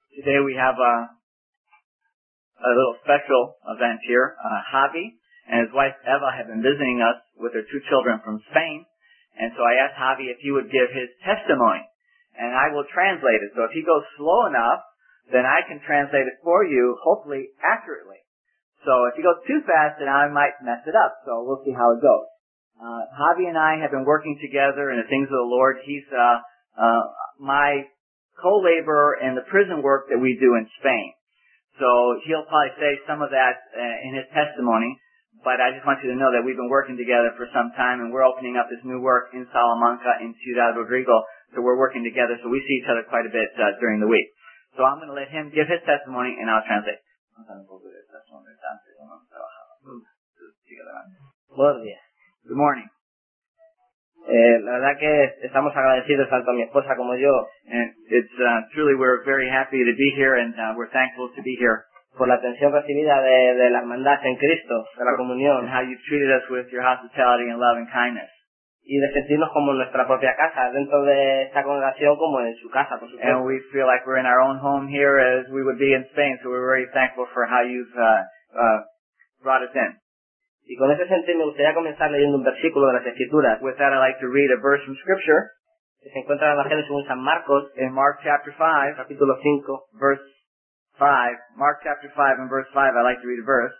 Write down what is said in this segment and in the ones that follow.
Today we have a little special event here. Javi and his wife Eva have been visiting us with their 2 children from Spain. And so I asked Javi if he would give his testimony. And I will translate it. So if he goes slow enough, then I can translate it for you, hopefully accurately. So if he goes too fast, then I might mess it up. So we'll see how it goes. Javi and I have been working together in the things of the Lord. He's my co-laborer in the prison work that we do in Spain. So he'll probably say some of that in his testimony, but I just want you to know that we've been working together for some time, and we're opening up this new work in Salamanca, in Ciudad Rodrigo, so we're working together, so we see each other quite a bit during the week. So I'm going to let him give his testimony, and I'll translate. Buenos días. Good morning. La verdad que estamos agradecidos tanto a mi esposa como yo. And it's truly we're very happy to be here, and we're thankful to be here. Por la atención recibida de la hermandad en Cristo, de la comunión. And how you've treated us with your hospitality and love and kindness. Y de sentirnos como en nuestra propia casa, dentro de esta congregación como en su casa, por supuesto. And we feel like we're in our own home here as we would be in Spain, so we're very thankful for how you've brought us in. Y con ese sentido me gustaría comenzar leyendo un versículo de las Escrituras. With that, I'd like to read a verse from Scripture. Que se encuentra en el Evangelio según San Marcos, in Mark chapter 5, capítulo 5, verse 5. Mark chapter 5 and verse 5, I'd like to read a verse.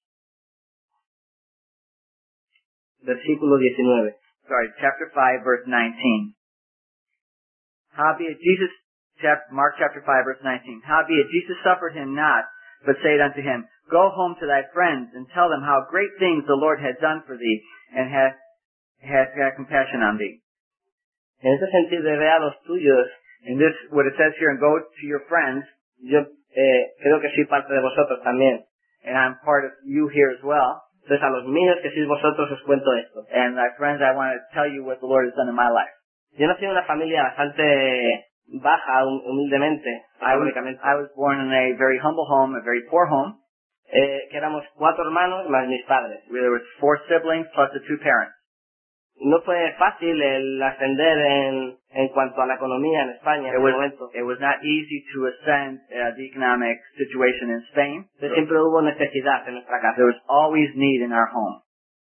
Versículo 19. Sorry, chapter 5, verse 19. Howbeit Jesus, Mark chapter 5, verse 19. Howbeit Jesus suffered him not, but said unto him, Go home to thy friends, and tell them how great things the Lord hath done for thee, and hath had compassion on thee. En este sentido, ve a los tuyos. In this, what it says here, and go to your friends. Yo creo que soy parte de vosotros también. And I'm part of you here as well. Entonces a los míos que sois vosotros os cuento esto. And my friends, I want to tell you what the Lord has done in my life. Yo nací en una familia bastante baja, humildemente, económicamente. I was born in a very humble home, a very poor home. Que éramos 4 hermanos más mis padres. There was 4 siblings plus the 2 parents. No fue fácil el ascender en cuanto a la economía en España en ese momento. It was not easy to ascend the economic situation in Spain. Siempre hubo necesidad en nuestra casa. There was always need in our home.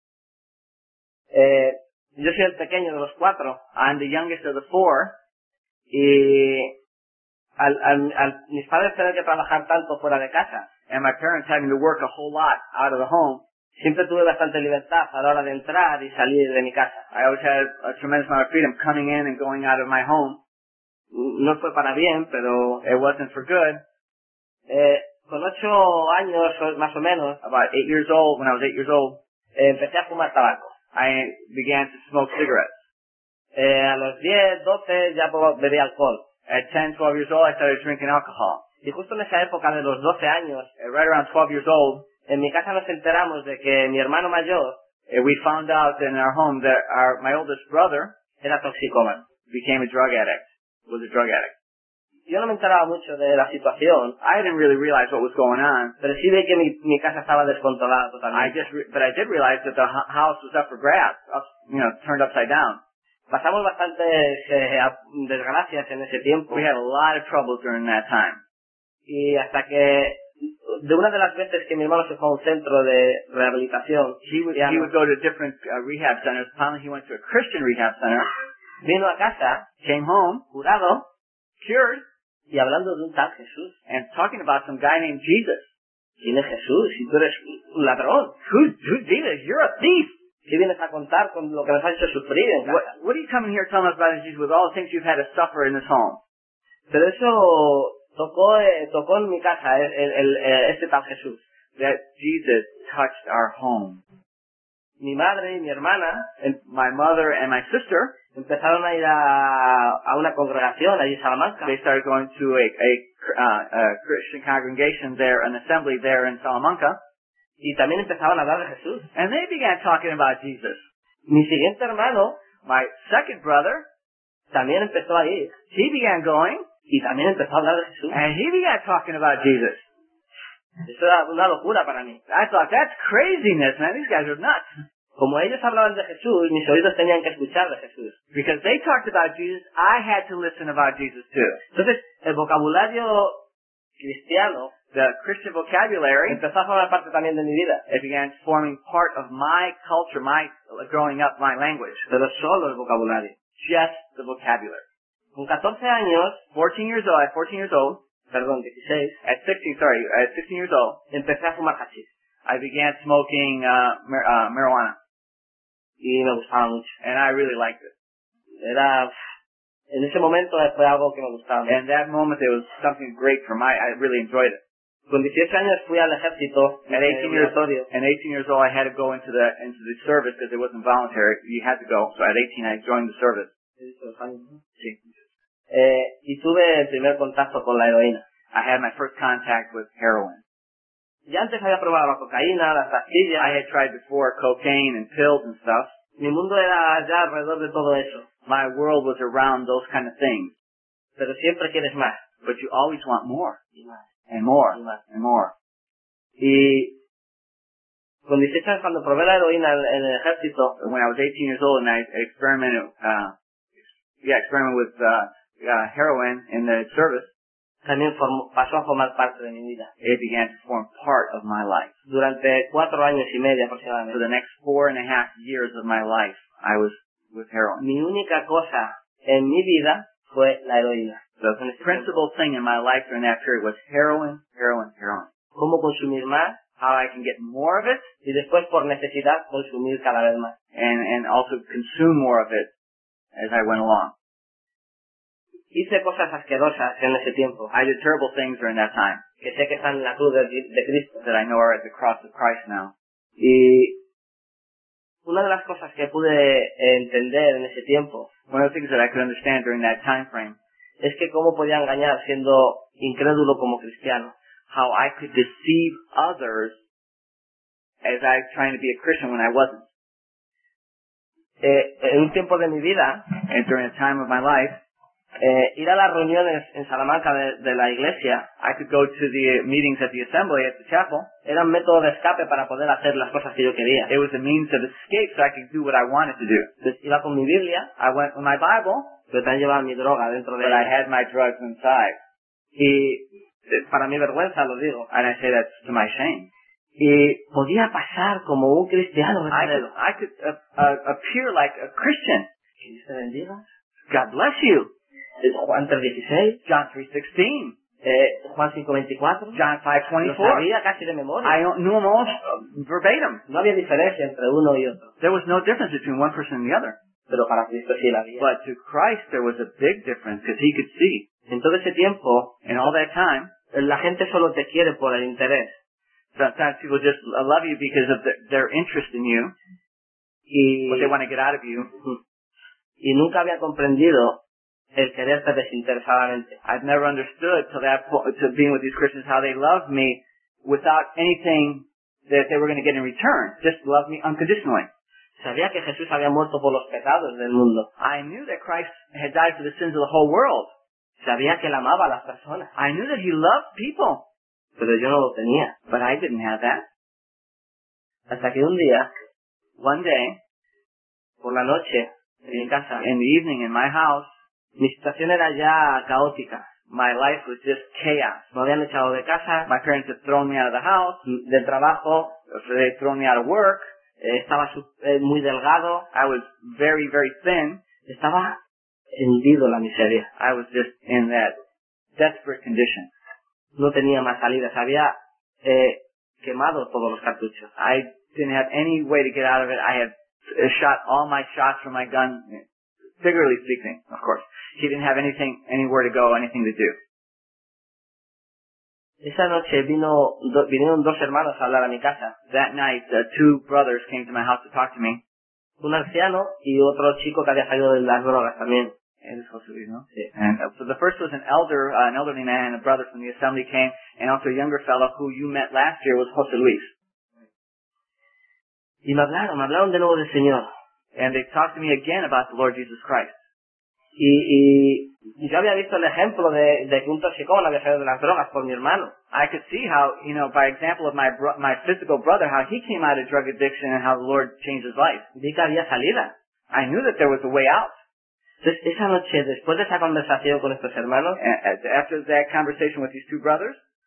Yo soy el pequeño de los 4. I'm the youngest of the 4. Y mis padres tener que trabajar tanto fuera de casa. And my parents having to work a whole lot out of the home. Siempre tuve bastante libertad a la hora de entrar y salir de mi casa. I always had a tremendous amount of freedom coming in and going out of my home. No fue para bien, pero it wasn't for good. Con 8 años más o menos, about 8 years old, when I was 8 years old, empecé a fumar tabaco. I began to smoke cigarettes. A los 10, 12 ya bebí alcohol. At 10, 12 years old, I started drinking alcohol. Y justo en esa época de los 12 años, right around 12 years old, en mi casa nos enteramos de que mi hermano mayor, we found out in our home that my oldest brother era toxicómano, became a drug addict, was a drug addict. Yo no me enteraba mucho de la situación. I didn't really realize what was going on. Pero sí vi que mi casa estaba descontrolada totalmente. But I did realize that the house was up for grabs, turned upside down. Pasamos bastantes desgracias en ese tiempo. We had a lot of troubles during that time. Y hasta que de una de las veces que mi hermano se fue a un centro de rehabilitación, he would go to different rehab centers. Finally, he went to a Christian rehab center. Vino a casa, came home, curado, cured, y hablando de un tal Jesús, and talking about some guy named Jesus. ¿Quién es Jesús? Si tú eres un ladrón. Who's Jesus? You're a thief. ¿Qué vienes a contar con lo que nos has hecho sufrir en casa? What are you coming here telling us about Jesus with all the things you've had to suffer in this home? Pero eso tocó en mi casa este tal Jesús. That Jesus touched our home. Mi madre y mi hermana, and my mother and my sister, empezaron a ir a una congregación allí en Salamanca. They started going to a Christian congregation there, an assembly there in Salamanca. Y también empezaban a hablar de Jesús. And they began talking about Jesus. Mi siguiente hermano, my second brother, también empezó a ir. He began going. Y también empezó a hablar de Jesús. And he began talking about Jesus. Eso era una locura para mí. I thought, that's craziness, man. These guys are nuts. Como ellos hablaban de Jesús, mis oídos tenían que escuchar de Jesús. Because they talked about Jesus, I had to listen about Jesus too. Entonces, el vocabulario cristiano the Christian vocabulary, empezó a formar parte también de mi vida. it began forming part of my culture, my growing up, my language. Pero solo el vocabulario. Just the vocabulary. Con 14 años, 14 years old, at 14 years old, perdón, 16, at 16 years old, empecé a fumar hachís. I began smoking marijuana, Y me gustaba mucho. and I really liked it. En ese momento fue algo que me gustaba mucho. And that moment, it was something great for my, I really enjoyed it. Con 18 años fui al ejército. At 18 years obligatorio. and 18 years old, I had to go into the service because it wasn't voluntary. You had to go. So at 18, I joined the service. Sí. Y tuve el primer contacto con la heroína. I had my first contact with heroin. Ya antes había probado la cocaína, las pastillas. I had tried before cocaine and pills and stuff. Mi mundo era ya alrededor de todo eso. My world was around those kind of things. Pero siempre quieres más. But you always want more. Y más. And more. Y más. And more. Y con 18 años cuando probé la heroína en el ejército, When I was 18 years old and I experimented, with heroin in the service, también pasó a formar parte de mi vida. it began to form part of my life. Durante 4 años y medio For aproximadamente. the next 4.5 years of my life, I was with heroin. Mi única cosa en mi vida fue la heroína. The principal thing in my life during that period was heroin, heroin, heroin. Cómo consumir más How I can get more of it y después por necesidad consumir cada vez más. and also consume more of it as I went along. Hice cosas asquerosas en ese tiempo, I did terrible things during that time que sé que están en la cruz de Cristo. that I know are at the cross of Christ now. Y una de las cosas que pude entender en ese tiempo One of the things that I could understand during that time frame, es que cómo podía engañar siendo incrédulo como cristiano. how I could deceive others as I was trying to be a Christian when I wasn't. En un tiempo de mi vida, And during a time of my life, ir a las reuniones en Salamanca de la iglesia I could go to the meetings at the assembly at the chapel. era un método de escape para poder hacer las cosas que yo quería. It was a means of escape so I could do what I wanted to do. Entonces iba con mi Biblia, I went with my Bible, pero también llevaba mi droga dentro de but I ella. had my drugs inside. Y para mi vergüenza lo digo. And I say that's to my shame. Y podía pasar como un cristiano verdadero. I could appear like a Christian. Que Dios te bendiga. God bless you. Juan 3:16, John 3:16. Juan 5:24. John Lo 5:24. sabía casi de memoria. I knew them all verbatim. No había diferencia entre uno y otro. There was no difference between one person and the other. Pero para Cristo sí la había. But to Christ there was a big difference because he could see. En todo ese tiempo, In all that time, la gente solo te quiere por el interés. sometimes people just love you because of their interest in you, Y, what they want to get out of you. y nunca había comprendido el quererte desinteresadamente. I've never understood to being with these Christians how they love me without anything that they were going to get in return. Just love me unconditionally. Sabía que Jesús había muerto por los pecados del mundo. I knew that Christ had died for the sins of the whole world. Sabía que él amaba a las personas. I knew that he loved people. Pero yo no lo tenía. But I didn't have that. Hasta que un día, One day, por la noche, en mi casa, in the evening in my house, mi situación era ya caótica. my life was just chaos. Me habían echado de casa, My parents had thrown me out of the house. del trabajo, They had thrown me out of work. estaba muy delgado, I was very, very thin. estaba hendido en la miseria. I was just in that desperate condition. No tenía más salidas, había quemado todos los cartuchos. I didn't have any way to get out of it. I had shot all my shots from my gun, figuratively speaking, of course. He didn't have anywhere to go, anything to do. Esa noche vinieron dos hermanos a hablar a mi casa. That night, two brothers came to my house to talk to me. Un anciano y otro chico que había salido de las drogas también. And Sí. so the first was an elderly man, and a brother from the assembly came, and also a younger fellow who you met last year was Jose Luis. Y me hablaron de nuevo del Señor. And they talked to me again about the Lord Jesus Christ. Y yo había visto el ejemplo de que un toxicómano había salido de las drogas por mi hermano. I could see how, by example of my physical brother, how he came out of drug addiction and how the Lord changed his life. Vi que había salida. I knew that there was a way out. Entonces, esa noche, después de esa conversación con estos hermanos, After that conversation with these two brothers,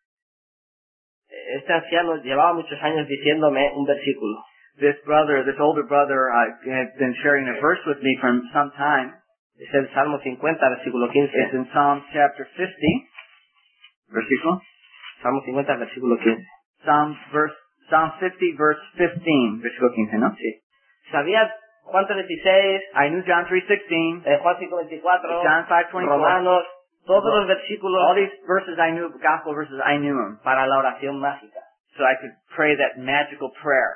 este anciano llevaba muchos años diciéndome un versículo. This older brother, had been sharing a verse with me from some time. Es el Salmo 50, versículo 15. It's in Psalm chapter 50, versículo. Salmo 50, versículo 15. Psalm 50, verse 15, versículo 15, ¿no? Sí. ¿Sabías Juan 3:16? I knew John 3:16, Juan 5:24, John 5:24, Romanos, todos los versículos. all these verses I knew, gospel verses I knew them, para la oración mágica. so I could pray that magical prayer.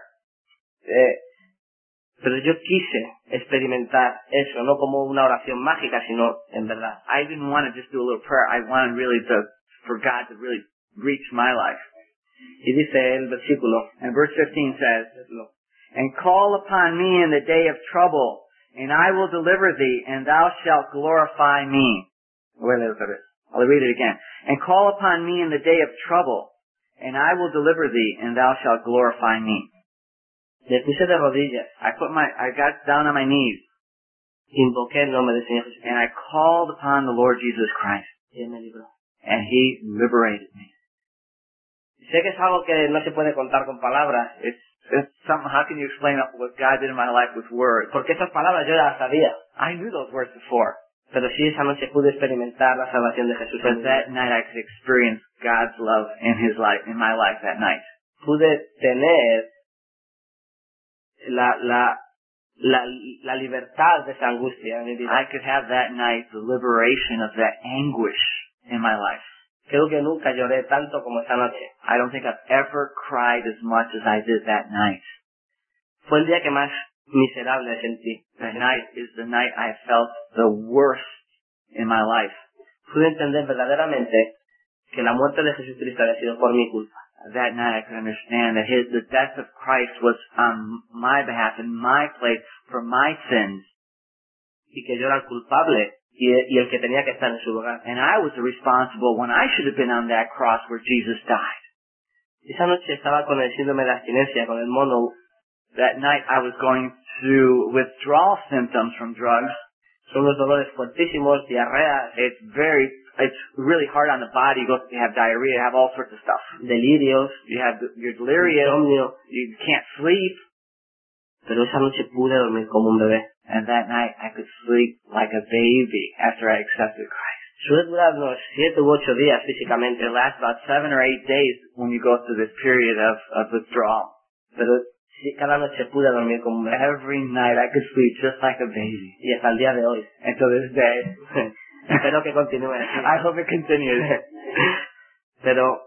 Pero yo quise experimentar eso, no como una oración mágica, sino en verdad. I didn't want to just do a little prayer. I wanted really for God to really reach my life. Y dice el versículo, And verse 15 says, And call upon me in the day of trouble, and I will deliver thee, and thou shalt glorify me. I'll read it again. And call upon me in the day of trouble, and I will deliver thee, and thou shalt glorify me. Me puse de rodillas, I got down on my knees, invoqué el nombre del Señor Jesús, and I called upon the Lord Jesus Christ, y Él me libró. and He liberated me. Sé que es algo que no se puede contar con palabras, It's something, how can you explain what God did in my life with words? porque esas palabras yo ya las sabía, I knew those words before, pero sí esa noche pude experimentar la salvación de Jesús. but that night I could experience God's love in my life that night. Pude tener la libertad de esa angustia en mi vida. I could have that night the liberation of that anguish in my life. Creo que nunca lloré tanto como esa noche. I don't think I've ever cried as much as I did that night. Fue el día que más miserable sentí. That night is the night I felt the worst in my life. Pude entender verdaderamente que la muerte de Jesucristo había sido por mi culpa. That night I could understand that the death of Christ was on my behalf, in my place, for my sins. Y que yo era el culpable y el que tenía que estar en su lugar. And I was the responsible when I should have been on that cross where Jesus died. Esa noche estaba con el síndrome de abstinencia, con el mono. That night I was going through withdrawal symptoms from drugs. Son unos dolores fuertísimos, diarrea, It's really hard on the body. You have diarrhea, you have all sorts of stuff. delirios, You're delirious, insomnio. you can't sleep. Pero esa noche pude dormir como un bebé. And that night I could sleep like a baby after I accepted Christ. Suele durar unos 7 u 8 días físicamente. It lasts about 7 or 8 days when you go through this period of withdrawal. Pero sí, cada noche pude dormir como un bebé. Every night I could sleep just like a baby. Y hasta el día de hoy. And to this day, Espero que continúe así. I hope it continues. Pero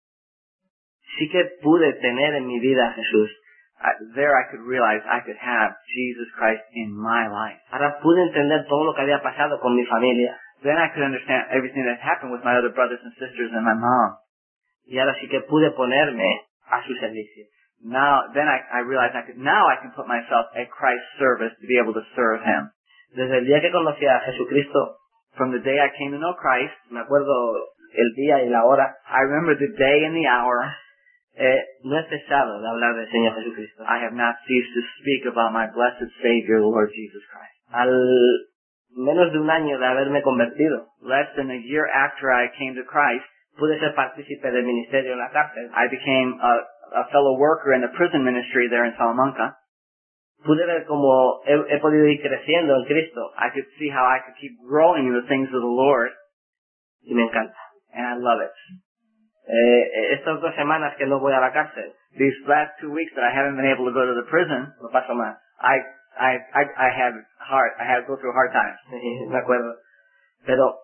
sí que pude tener en mi vida a Jesús. There I could realize I could have Jesus Christ in my life. Ahora pude entender todo lo que había pasado con mi familia. Then I could understand everything that happened with my other brothers and sisters and my mom. Y ahora sí que pude ponerme a su servicio. Then I realized now I can put myself at Christ's service to be able to serve Him. Desde el día que conocí a Jesucristo, From the day I came to know Christ, me acuerdo el día y la hora, I remember the day and the hour. no he cesado de hablar del Señor Jesucristo. I have not ceased to speak about my blessed Savior, the Lord Jesus Christ. Al menos de un año de haberme convertido, Less than a year after I came to Christ, pude ser partícipe del ministerio en la cárcel. I became a fellow worker in the prison ministry there in Salamanca. Pude ver cómo he podido ir creciendo en Cristo. I could see how I could keep growing in the things of the Lord, Y me encanta. and I love it. Estas 2 semanas que no voy a la cárcel, These last 2 weeks that I haven't been able to go to the prison, lo paso mal. I had to go through hard times. Me acuerdo. Pero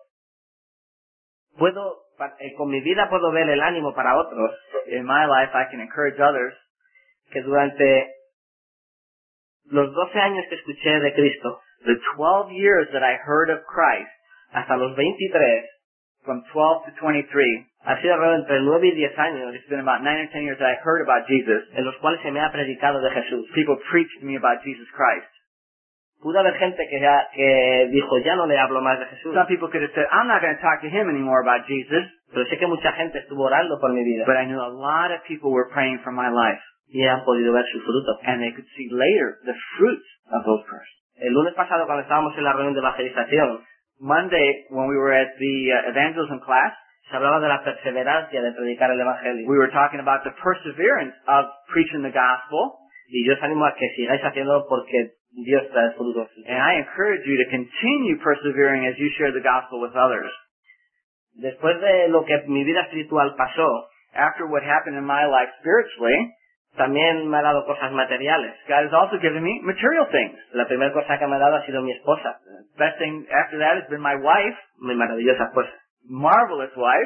con mi vida puedo ver el ánimo para otros. In my life, I can encourage others Que durante los 12 años que escuché de Cristo, the 12 years that I heard of Christ, hasta los 23, from 12 to 23, ha sido alrededor entre 9 y 10 años, it's been about 9 or 10 years that I heard about Jesus. en los cuales se me ha predicado de Jesús. People preached to me about Jesus Christ. Pudo haber gente que dijo, ya no le hablo más de Jesús. Some people could have said, I'm not going to talk to him anymore about Jesus. Pero sé que mucha gente estuvo orando por mi vida. But I knew a lot of people were praying for my life. Y han podido ver su fruto. And they could see later the fruits of those prayers. El lunes pasado, cuando estábamos en la reunión de evangelización, Monday, when we were at the evangelism class, Se hablaba de la perseverancia de predicar el Evangelio. We were talking about the perseverance of preaching the gospel. Y yo os animo a que sigáis haciéndolo porque Dios trae frutos. And I encourage you to continue persevering as you share the gospel with others. Después de lo que mi vida espiritual pasó, After what happened in my life spiritually, también me ha dado cosas materiales. God has also given me material things. La primera cosa que me ha dado ha sido mi esposa, Best thing after that has been my wife, mi maravillosa esposa, marvelous wife,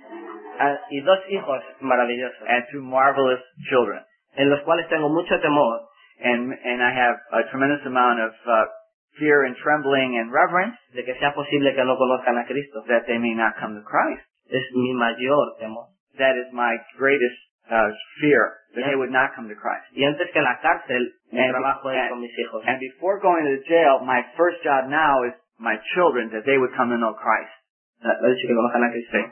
y 2 hijos maravillosos, and 2 marvelous children. en los cuales tengo mucho temor And I have a tremendous amount of fear and trembling and reverence de que sea posible que no conozcan a Cristo. that they may not come to Christ. Es mi mayor temor. That is my greatest fear, that they would not come to Christ. Y antes que la cárcel, mi trabajo es con mis hijos. And before going to the jail, my first job now is my children, that they would come to know Christ. Lo he dicho, que conozcan a Cristo.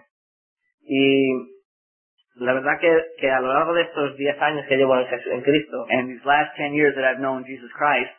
Y la verdad que a lo largo de estos 10 años que llevo en Cristo, And these last 10 years that I've known Jesus Christ,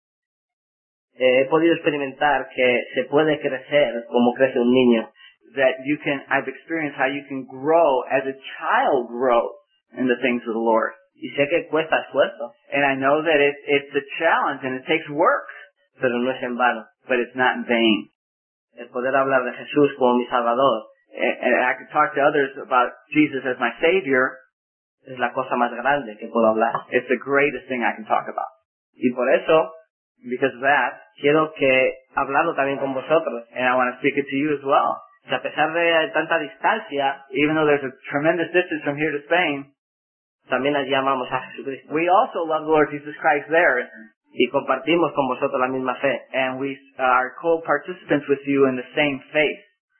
he podido experimentar que se puede crecer como crece un niño. that I've experienced how you can grow as a child grows in the things of the Lord. Y sé que cuesta esfuerzo, And I know that it's a challenge and it takes work, pero no es en vano. but it's not in vain. El poder hablar de Jesús como mi Salvador And I could talk to others about Jesus as my Savior. es la cosa más grande que puedo hablar. It's the greatest thing I can talk about. Y por eso Because of that, quiero que hablarlo también con vosotros. and I want to speak it to you as well. Que a pesar de tanta distancia, Even though there's a tremendous distance from here to Spain, también allí amamos a Jesucristo. we also love the Lord Jesus Christ there. Y compartimos con vosotros la misma fe. And we are co-participants with you in the same faith.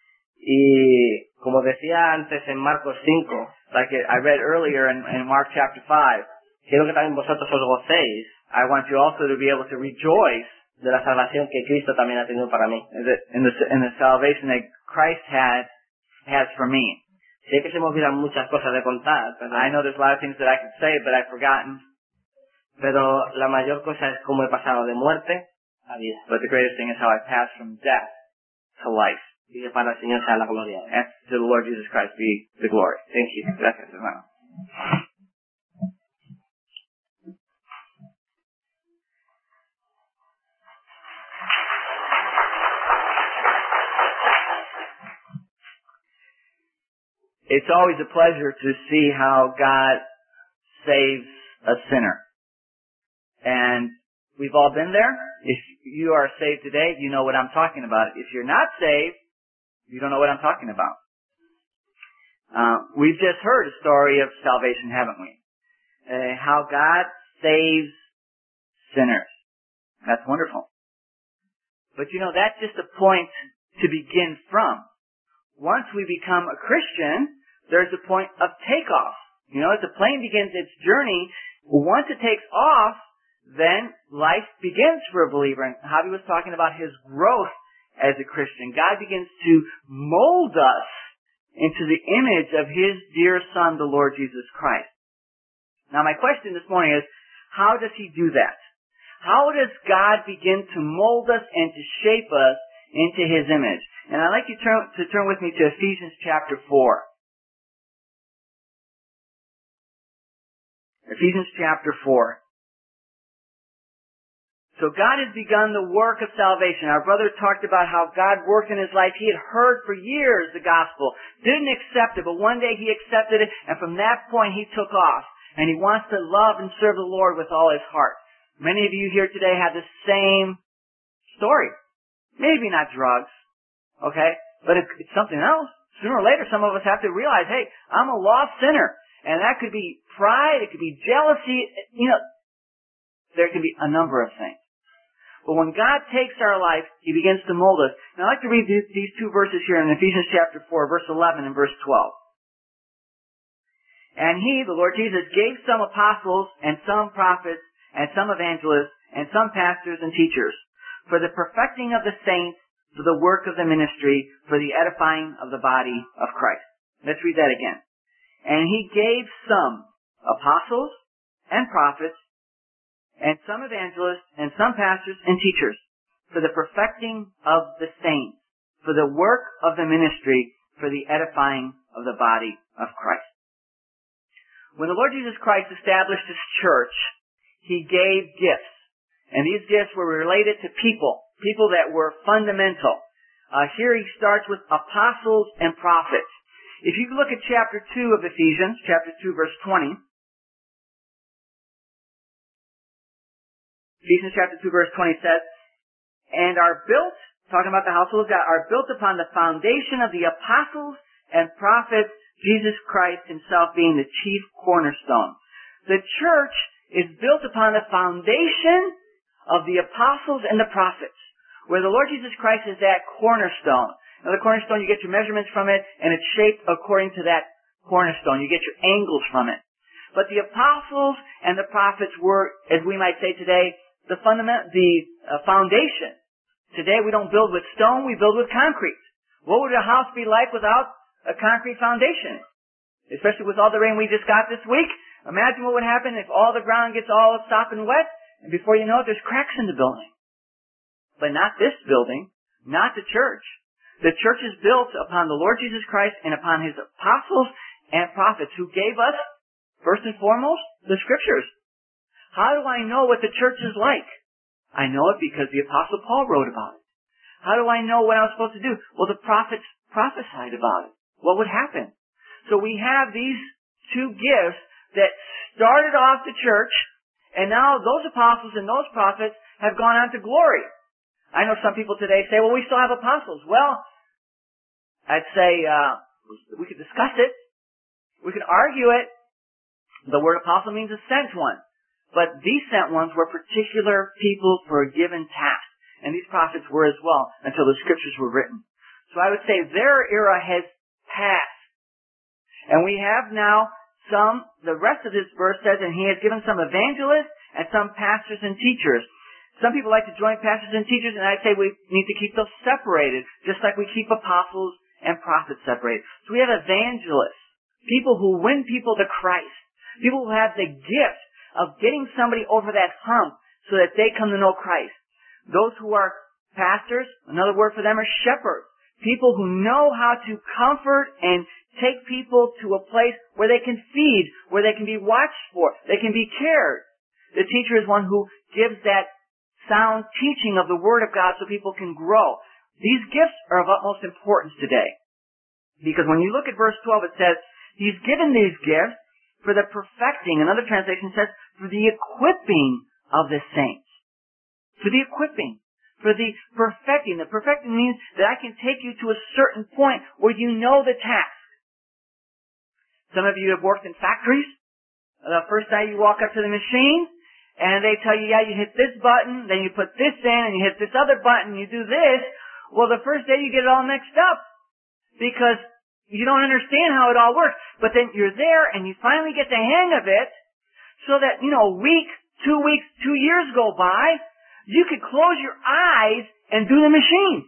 Y como decía antes en Marcos 5, Like I read earlier in Mark chapter 5, quiero que también vosotros os gocéis I want you also to be able to rejoice de la salvación que Cristo también ha tenido para mí. in the salvation that Christ has for me. Sé que se me olvidan muchas cosas de contar, I know there's a lot of things that I could say, but I've forgotten. pero la mayor cosa es cómo he pasado de muerte a vida. But the greatest thing is how I passed from death to life. Y que para el Señor sea la gloria. And to the Lord Jesus Christ be the glory. Thank you. Gracias, hermano. It's always a pleasure to see how God saves a sinner. And we've all been there. If you are saved today, you know what I'm talking about. If you're not saved, you don't know what I'm talking about. We've just heard a story of salvation, haven't we? How God saves sinners. That's wonderful. But you know, that's just a point to begin from. Once we become a Christian, there's a point of takeoff. You know, as the plane begins its journey, once it takes off, then life begins for a believer. And Javi was talking about his growth as a Christian. God begins to mold us into the image of His dear Son, the Lord Jesus Christ. Now my question this morning is, how does He do that? How does God begin to mold us and to shape us into His image? And I'd like you to turn with me to Ephesians chapter 4. Ephesians chapter 4. So God has begun the work of salvation. Our brother talked about how God worked in his life. He had heard for years the gospel, didn't accept it, but one day he accepted it, and from that point he took off. And he wants to love and serve the Lord with all his heart. Many of you here today have the same story. Maybe not drugs, okay? But it's something else. Sooner or later, some of us have to realize, hey, I'm a lost sinner. And that could be pride, it could be jealousy, you know, there can be a number of things. But when God takes our life, He begins to mold us. Now I'd like to read these two verses here in Ephesians chapter 4, verse 11 and verse 12. And He, the Lord Jesus, gave some apostles and some prophets and some evangelists and some pastors and teachers for the perfecting of the saints, for the work of the ministry, for the edifying of the body of Christ. Let's read that again. And He gave some apostles and prophets and some evangelists, and some pastors and teachers, for the perfecting of the saints, for the work of the ministry, for the edifying of the body of Christ. When the Lord Jesus Christ established His church, He gave gifts. And these gifts were related to people that were fundamental. Here He starts with apostles and prophets. If you look at chapter 2 of Ephesians, chapter 2 verse 20, Ephesians chapter 2 verse 20 says, and are built, talking about the household of God, are built upon the foundation of the apostles and prophets, Jesus Christ Himself being the chief cornerstone. The church is built upon the foundation of the apostles and the prophets, where the Lord Jesus Christ is that cornerstone. Now the cornerstone, you get your measurements from it, and it's shaped according to that cornerstone. You get your angles from it. But the apostles and the prophets were, as we might say today, the foundation. Today we don't build with stone, we build with concrete. What would a house be like without a concrete foundation? Especially with all the rain we just got this week. Imagine what would happen if all the ground gets all sopping wet, and before you know it, there's cracks in the building. But not this building, not the church. The church is built upon the Lord Jesus Christ and upon His apostles and prophets who gave us, first and foremost, the Scriptures. How do I know what the church is like? I know it because the Apostle Paul wrote about it. How do I know what I was supposed to do? Well, the prophets prophesied about it. What would happen? So we have these two gifts that started off the church, and now those apostles and those prophets have gone on to glory. I know some people today say, well, we still have apostles. Well, I'd say we could discuss it. We could argue it. The word apostle means a sent one. But these sent ones were particular people for a given task. And these prophets were as well until the Scriptures were written. So I would say their era has passed. And we have now the rest of this verse says, and He has given some evangelists and some pastors and teachers. Some people like to join pastors and teachers, and I say we need to keep those separated, just like we keep apostles and prophets separated. So we have evangelists, people who win people to Christ, people who have the gift of getting somebody over that hump so that they come to know Christ. Those who are pastors, another word for them are shepherds. People who know how to comfort and take people to a place where they can feed, where they can be watched for, they can be cared. The teacher is one who gives that sound teaching of the Word of God so people can grow. These gifts are of utmost importance today. Because when you look at verse 12, it says, He's given these gifts for the perfecting. Another translation says, for the equipping of the saints. For the equipping. For the perfecting. The perfecting means that I can take you to a certain point where you know the task. Some of you have worked in factories. The first day you walk up to the machine, and they tell you, yeah, you hit this button, then you put this in, and you hit this other button, you do this. Well, the first day you get it all mixed up. Because you don't understand how it all works. But then you're there, and you finally get the hang of it, so that, a week, 2 weeks, 2 years go by, you could close your eyes and do the machine.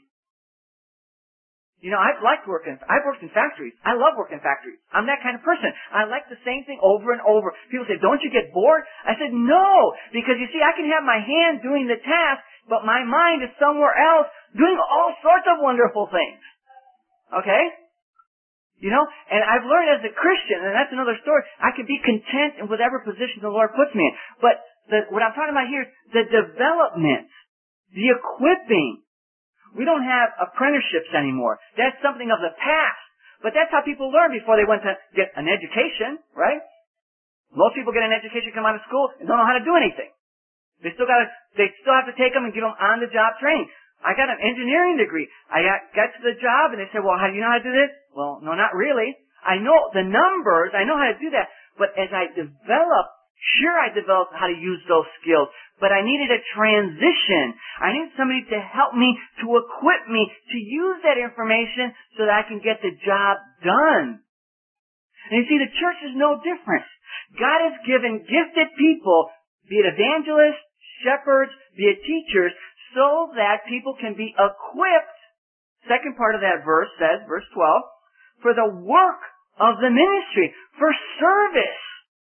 I've worked in factories. I love working in factories. I'm that kind of person. I like the same thing over and over. People say, don't you get bored? I said, no, because you see, I can have my hand doing the task, but my mind is somewhere else doing all sorts of wonderful things. Okay? And I've learned as a Christian, and that's another story, I can be content in whatever position the Lord puts me in. But what I'm talking about here is the development, the equipping. We don't have apprenticeships anymore. That's something of the past. But that's how people learn before they went to get an education, right? Most people get an education, come out of school, and don't know how to do anything. They still have to take them and give them on-the-job training. I got an engineering degree. I got to the job and they said, well, how do you know how to do this? Well, no, not really. I know the numbers. I know how to do that. But as I developed how to use those skills. But I needed a transition. I needed somebody to help me, to equip me, to use that information so that I can get the job done. And you see, the church is no different. God has given gifted people, be it evangelists, shepherds, be it teachers, so that people can be equipped. Second part of that verse says, verse 12, for the work of the ministry, for service.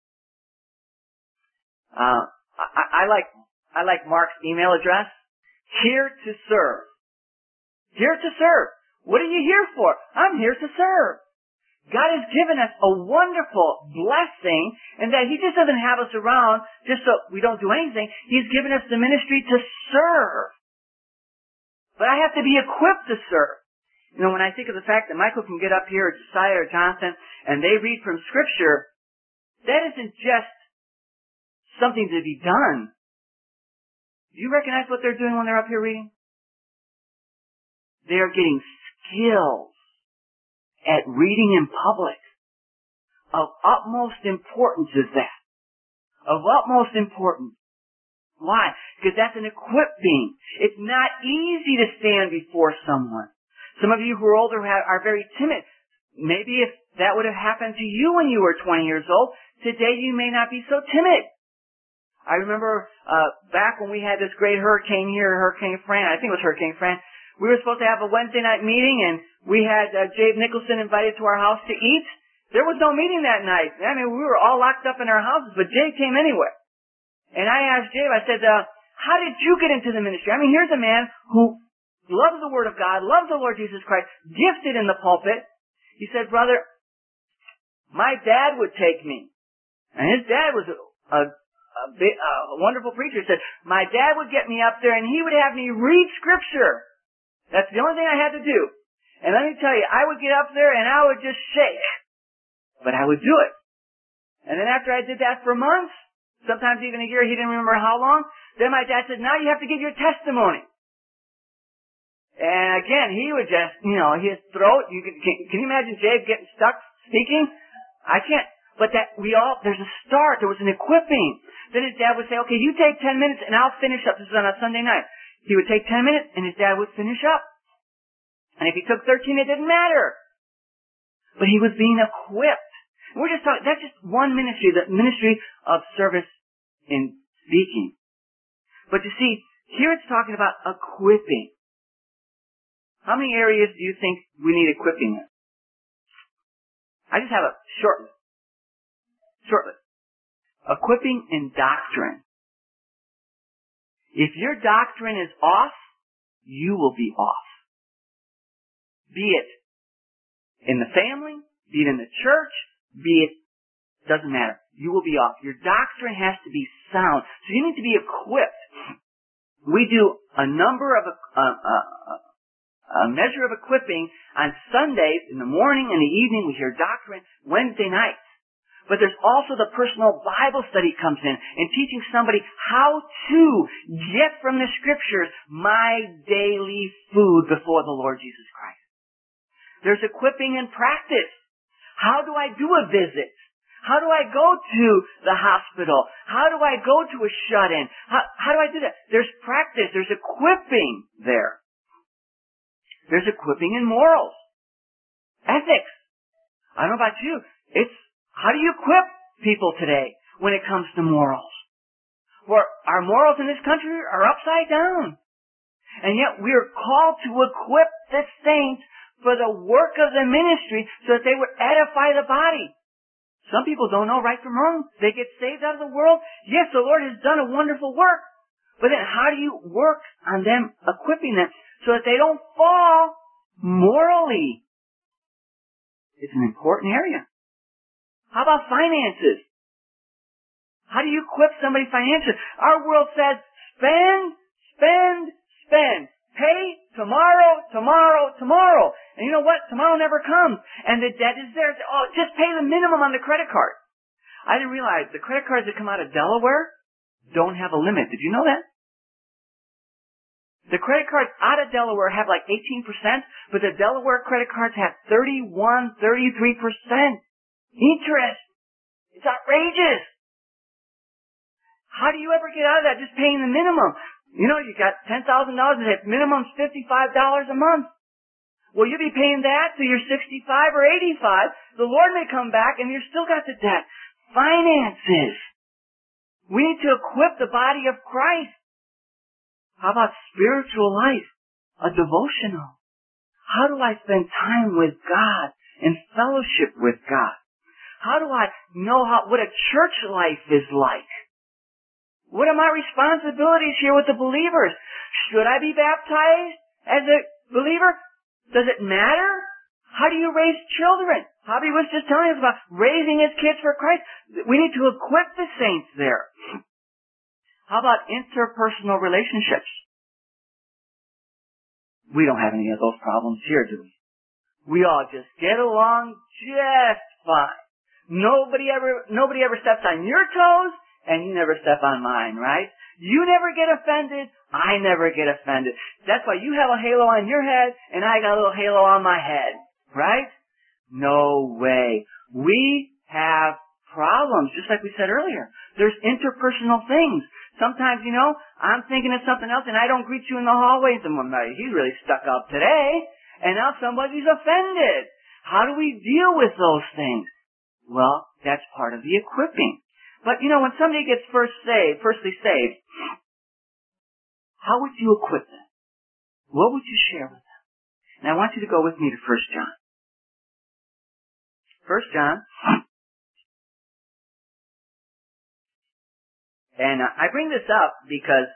I like Mark's email address. Here to serve. Here to serve. What are you here for? I'm here to serve. God has given us a wonderful blessing, and that He just doesn't have us around just so we don't do anything. He's given us the ministry to serve. But I have to be equipped to serve. You know, when I think of the fact that Michael can get up here, or Josiah or Jonathan, and they read from Scripture, that isn't just something to be done. Do you recognize what they're doing when they're up here reading? They are getting skills at reading in public. Of utmost importance is that. Of utmost importance. Why? Because that's an equipping. It's not easy to stand before someone. Some of you who are older are very timid. Maybe if that would have happened to you when you were 20 years old, today you may not be so timid. I remember back when we had this great hurricane here, Hurricane Fran, I think it was Hurricane Fran, we were supposed to have a Wednesday night meeting, and we had Jabe Nicholson invited to our house to eat. There was no meeting that night. I mean, we were all locked up in our houses, but Jabe came anyway. And I asked Jabe, I said, how did you get into the ministry? I mean, here's a man who loves the Word of God, loves the Lord Jesus Christ, gifted in the pulpit. He said, brother, my dad would take me. And his dad was a wonderful preacher. He said, my dad would get me up there and he would have me read Scripture. That's the only thing I had to do. And let me tell you, I would get up there and I would just shake. But I would do it. And then after I did that for months, sometimes even a year, he didn't remember how long, then my dad said, now you have to give your testimony. And again, he would just, his throat, can you imagine Jabe getting stuck speaking? I can't. But there's a start. There was an equipping. Then his dad would say, okay, you take 10 minutes and I'll finish up. This is on a Sunday night. He would take 10 minutes and his dad would finish up. And if he took 13, it didn't matter. But he was being equipped. And we're just talking, that's just one ministry, the ministry of service in speaking. But you see, here it's talking about equipping. How many areas do you think we need equipping in? I just have a short list. Equipping in doctrine. If your doctrine is off, you will be off. Be it in the family, be it in the church, doesn't matter. You will be off. Your doctrine has to be sound. So you need to be equipped. We do a number of, a measure of equipping on Sundays in the morning and the evening. We hear doctrine Wednesday nights. But there's also the personal Bible study comes in and teaching somebody how to get from the Scriptures my daily food before the Lord Jesus Christ. There's equipping in practice. How do I do a visit? How do I go to the hospital? How do I go to a shut-in? How do I do that? There's practice. There's equipping there. There's equipping in morals. Ethics. I don't know about you. How do you equip people today when it comes to morals? For our morals in this country are upside down. And yet we are called to equip the saints for the work of the ministry so that they would edify the body. Some people don't know right from wrong. They get saved out of the world. Yes, the Lord has done a wonderful work. But then how do you work on them, equipping them so that they don't fall morally? It's an important area. How about finances? How do you equip somebody financially? Our world says, spend. Pay tomorrow. And you know what? Tomorrow never comes. And the debt is there. Oh, just pay the minimum on the credit card. I didn't realize the credit cards that come out of Delaware don't have a limit. Did you know that? The credit cards out of Delaware have like 18%, but the Delaware credit cards have 31, 33%. Interest. It's outrageous. How do you ever get out of that just paying the minimum? You know, you got $10,000 and the minimum's $55 a month. Well, you'll be paying that till you're 65 or 85. The Lord may come back and you've still got the debt. Finances. We need to equip the body of Christ. How about spiritual life? A devotional. How do I spend time with God and fellowship with God? How do I know what a church life is like? What are my responsibilities here with the believers? Should I be baptized as a believer? Does it matter? How do you raise children? Hobby was just telling us about raising his kids for Christ. We need to equip the saints there. How about interpersonal relationships? We don't have any of those problems here, do we? We all just get along just fine. Nobody ever steps on your toes, and you never step on mine, right? You never get offended, I never get offended. That's why you have a halo on your head, and I got a little halo on my head, right? No way. We have problems, just like we said earlier. There's interpersonal things. Sometimes, I'm thinking of something else, and I don't greet you in the hallways, and he's really stuck up today, and now somebody's offended. How do we deal with those things? Well, that's part of the equipping. But, when somebody gets firstly saved, how would you equip them? What would you share with them? And I want you to go with me to 1 John. 1 John. And I bring this up because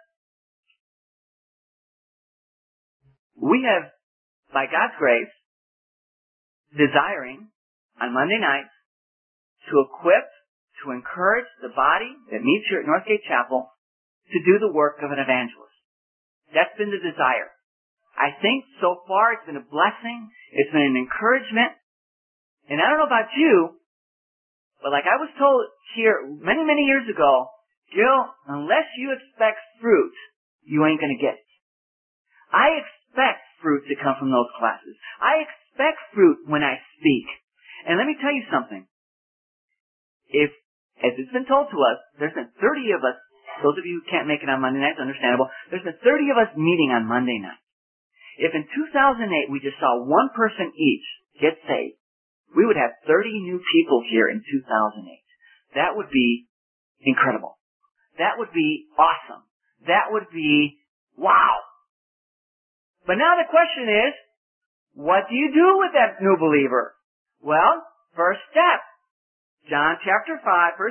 we have, by God's grace, desiring on Monday nights to equip, to encourage the body that meets here at Northgate Chapel to do the work of an evangelist. That's been the desire. I think so far it's been a blessing. It's been an encouragement. And I don't know about you, but like I was told here many, many years ago, Gil, unless you expect fruit, you ain't going to get it. I expect fruit to come from those classes. I expect fruit when I speak. And let me tell you something. If, as it's been told to us, there's been 30 of us, those of you who can't make it on Monday nights, understandable, there's been 30 of us meeting on Monday night. If in 2008 we just saw one person each get saved, we would have 30 new people here in 2008. That would be incredible. That would be awesome. That would be wow. But now the question is, what do you do with that new believer? Well, first step. 1 John chapter 5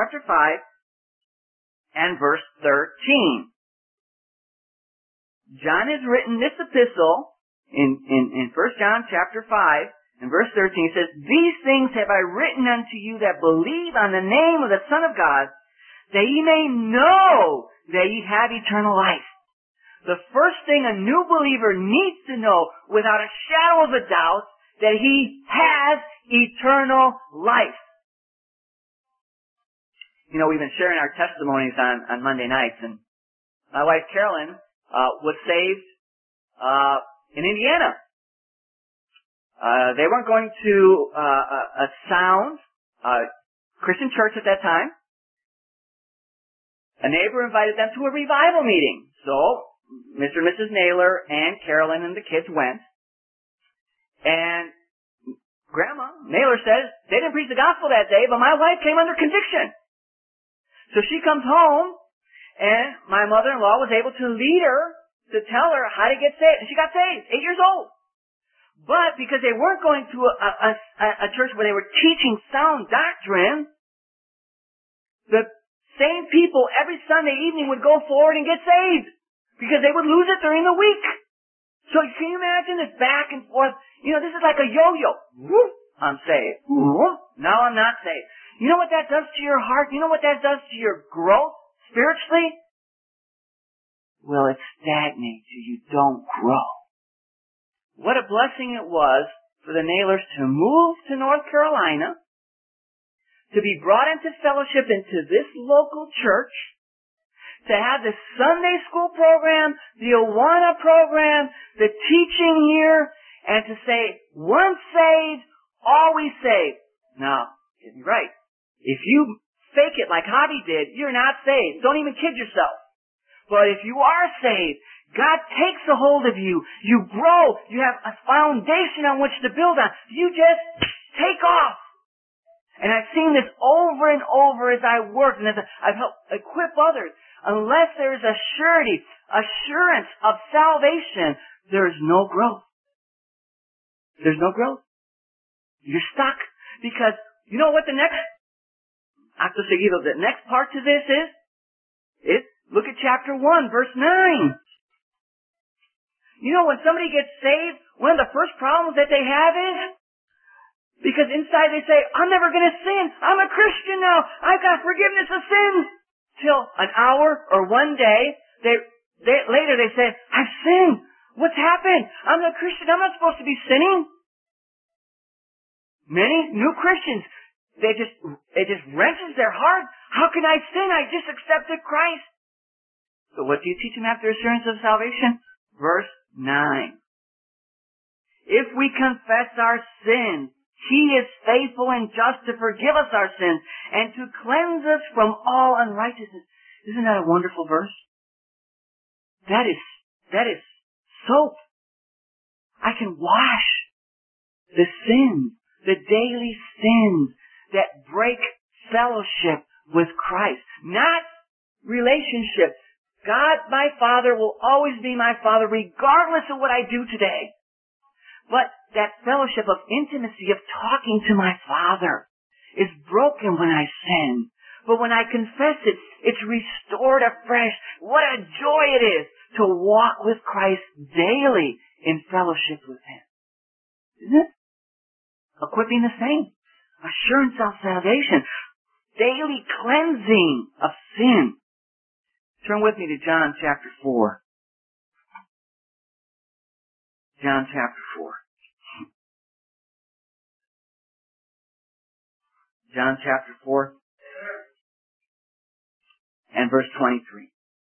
and verse 13. John has written this epistle in 1 John chapter 5 and verse 13. It says, "These things have I written unto you that believe on the name of the Son of God, that ye may know that ye have eternal life." The first thing a new believer needs to know without a shadow of a doubt, that he has eternal life. We've been sharing our testimonies on Monday nights, and my wife Carolyn was saved in Indiana. They weren't going to a sound Christian church at that time. A neighbor invited them to a revival meeting. So Mr. and Mrs. Naylor and Carolyn and the kids went. And Grandma Naylor says, they didn't preach the gospel that day, but my wife came under conviction. So she comes home, and my mother-in-law was able to lead her to tell her how to get saved. And she got saved, 8 years old. But because they weren't going to a church where they were teaching sound doctrine, the same people every Sunday evening would go forward and get saved because they would lose it during the week. So can you imagine this back and forth? This is like a yo-yo. Whoop, I'm saved. Whoop, now I'm not saved. You know what that does to your heart? You know what that does to your growth spiritually? Well, it stagnates you. You don't grow. What a blessing it was for the Naylors to move to North Carolina, to be brought into fellowship into this local church, to have the Sunday school program, the Awana program, the teaching here, and to say, once saved, always saved. Now, get me right. If you fake it like Hobby did, you're not saved. Don't even kid yourself. But if you are saved, God takes a hold of you. You grow. You have a foundation on which to build on. You just take off. And I've seen this over and over as I work and as I've helped equip others. Unless there is a surety, assurance of salvation, there is no growth. There's no growth. You're stuck. Because you know what the next acto seguido, the next part to this is look at chapter 1, verse 9. When somebody gets saved, one of the first problems that they have is because inside they say, I'm never going to sin. I'm a Christian now. I've got forgiveness of sins. Till an hour or one day, later they say, I've sinned. What's happened? I'm a Christian. I'm not supposed to be sinning. Many new Christians, it just wrenches their heart. How can I sin? I just accepted Christ. So what do you teach them after assurance of salvation? Verse 9. If we confess our sins, He is faithful and just to forgive us our sins and to cleanse us from all unrighteousness. Isn't that a wonderful verse? That is soap. I can wash the sins, the daily sins that break fellowship with Christ. Not relationship. God, my Father, will always be my Father regardless of what I do today. But that fellowship of intimacy, of talking to my Father, is broken when I sin. But when I confess it, it's restored afresh. What a joy it is to walk with Christ daily in fellowship with Him. Isn't it? Equipping the saints. Assurance of salvation. Daily cleansing of sin. Turn with me to John chapter 4. John chapter 4. John chapter 4 and verse 23.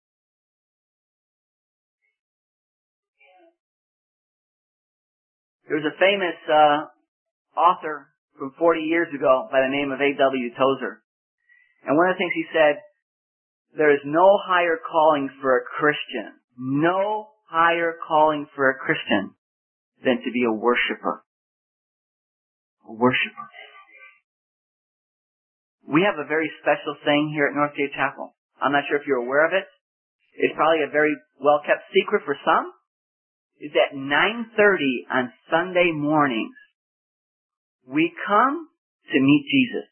There was a famous author from 40 years ago by the name of A.W. Tozer. And one of the things he said, there is no higher calling for a Christian, no higher calling for a Christian than to be a worshiper. A worshiper. We have a very special thing here at Northgate Chapel. I'm not sure if you're aware of it. It's probably a very well-kept secret for some. Is at 9:30 on Sunday mornings, we come to meet Jesus.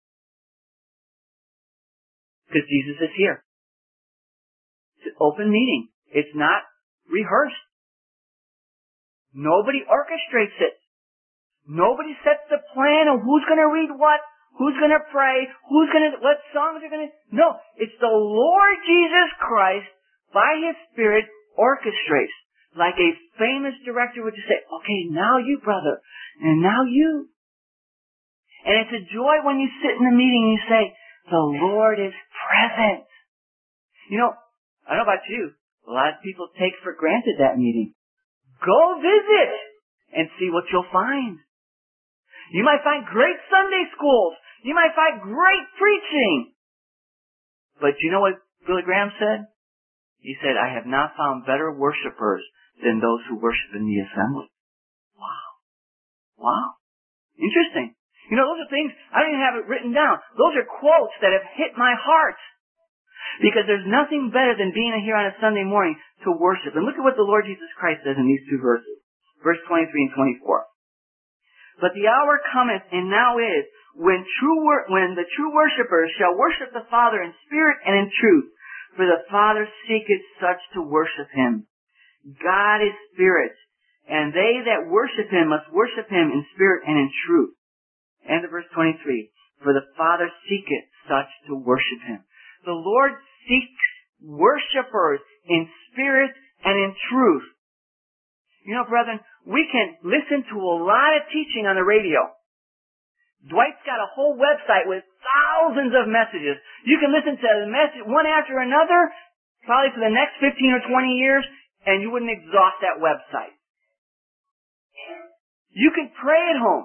Because Jesus is here. It's an open meeting. It's not rehearsed. Nobody orchestrates it. Nobody sets the plan of who's going to read what, who's going to pray, what songs are going to... No, it's the Lord Jesus Christ, by His Spirit, orchestrates. Like a famous director would just say, okay, now you, brother, and now you. And it's a joy when you sit in the meeting and you say, the Lord is present. You know, I don't know about you, a lot of people take for granted that meeting. Go visit and see what you'll find. You might find great Sunday schools. You might find great preaching. But you know what Billy Graham said? He said, I have not found better worshipers than those who worship in the assembly. Wow. Wow. Interesting. You know, those are things, I don't even have it written down. Those are quotes that have hit my heart. Because there's nothing better than being here on a Sunday morning to worship. And look at what the Lord Jesus Christ says in these two verses. Verse 23 and 24. But the hour cometh, and now is, when the true worshipers shall worship the Father in spirit and in truth. For the Father seeketh such to worship Him. God is spirit, and they that worship Him must worship Him in spirit and in truth. End of verse 23. For the Father seeketh such to worship Him. The Lord seeks worshipers in spirit and in truth. You know, brethren, we can listen to a lot of teaching on the radio. Dwight's got a whole website with thousands of messages. You can listen to the message one after another, probably for the next 15 or 20 years, and you wouldn't exhaust that website. You can pray at home.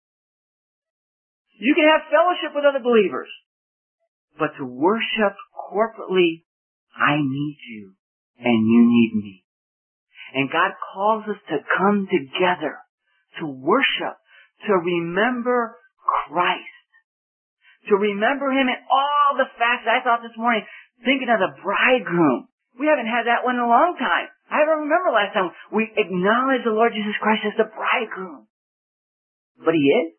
You can have fellowship with other believers. But to worship corporately, I need you, and you need me. And God calls us to come together, to worship, to remember Christ. To remember Him in all the facts. I thought this morning, thinking of the bridegroom. We haven't had that one in a long time. I don't remember last time we acknowledged the Lord Jesus Christ as the bridegroom. But He is.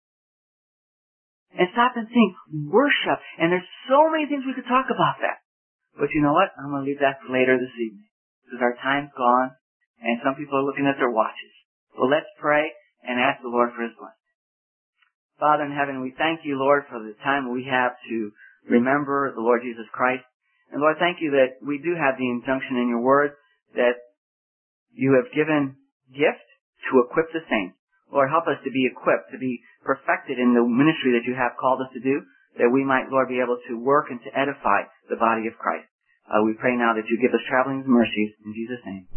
And stop and think, worship. And there's so many things we could talk about that. But you know what? I'm going to leave that for later this evening. Because our time's gone, and some people are looking at their watches. Well, let's pray and ask the Lord for His blessing. Father in heaven, we thank you, Lord, for the time we have to remember the Lord Jesus Christ. And Lord, thank you that we do have the injunction in your word that you have given gift to equip the saints. Lord, help us to be equipped, to be perfected in the ministry that you have called us to do, that we might, Lord, be able to work and to edify the body of Christ. We pray now that you give us traveling mercies in Jesus' name.